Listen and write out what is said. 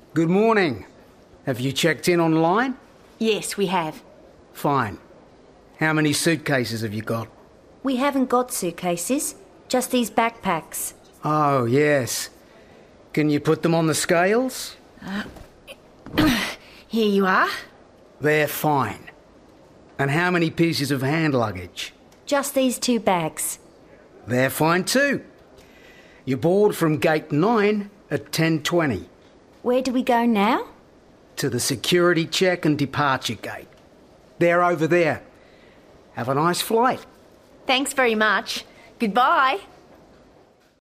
Good morning. Have you checked in online? Yes, we have. Fine. How many suitcases have you got? We haven't got suitcases, just these backpacks. Oh, yes. Can you put them on the scales? Here you are. They're fine. And how many pieces of hand luggage? Just these 2 bags. They're fine too. You board from gate 9 at 10:20. Where do we go now? To the security check and departure gate. They're over there. Have a nice flight. Thanks very much. Goodbye.